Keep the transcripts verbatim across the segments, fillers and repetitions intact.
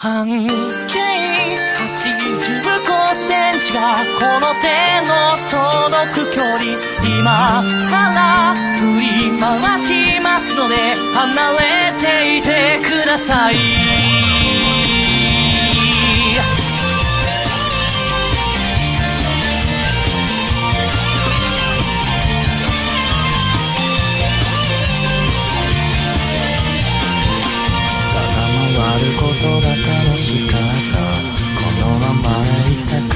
半径はちじゅうごセンチがこの手の届く距離、今から振り回しますので離れていてください。 回ることが楽しかった、このままでいたかった。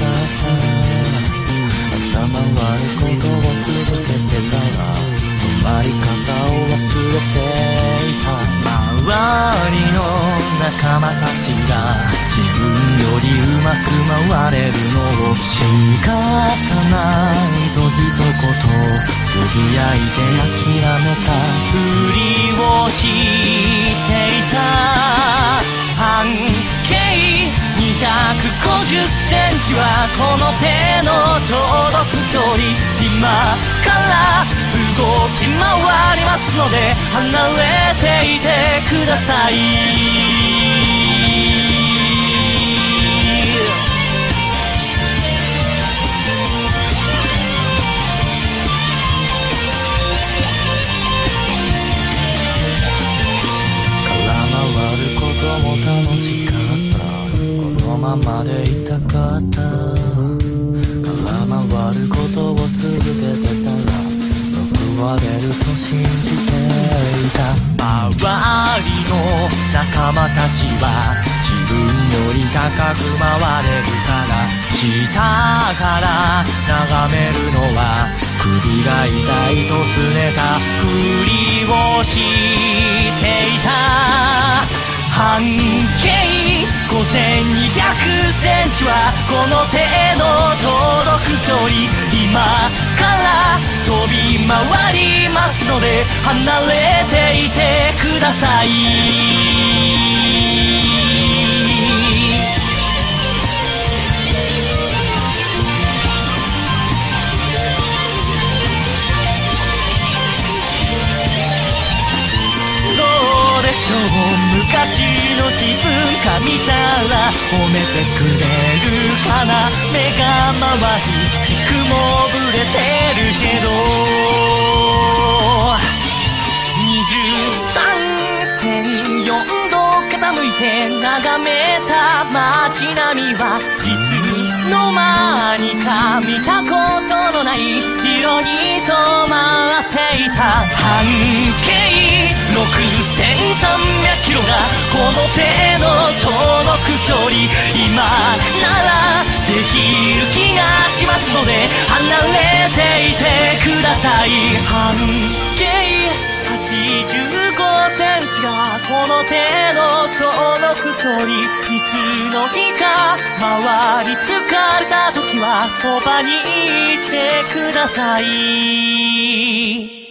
頭割ることを続けてたら止まり方を忘れていた。 周りの仲間たちが自分よりうまく回れるのを仕方ないと一言つぶやいて諦めたふりをしていた。半径にひゃくごじゅっセンチはこの手の届く距離、今から動き回りますので離れていてください。 楽しかった、このままでいたかった。空回ることを続けてたら報われると信じていた。 周りの仲間たちは自分より高く回れるから下から眺めるのは首が痛いとすねたふりをしていた。半径ごせんにひゃくセンチはこの手の届く距離、今から飛び回りますので離れていてください。昔の自分が見たら褒めてくれるかな。目が回り軸もぶれてるけど にじゅうさんてんよん 度傾いて眺めた街並みはいつの間にか見たことのない色に染まっていた。半径ろくせんさんびゃくキロがこの手の届く距離、今ならできる気がしますので離れていてください。半径はちじゅうごセンチがこの手の届く距離、いつの日か回り疲れた時はそばにいてください。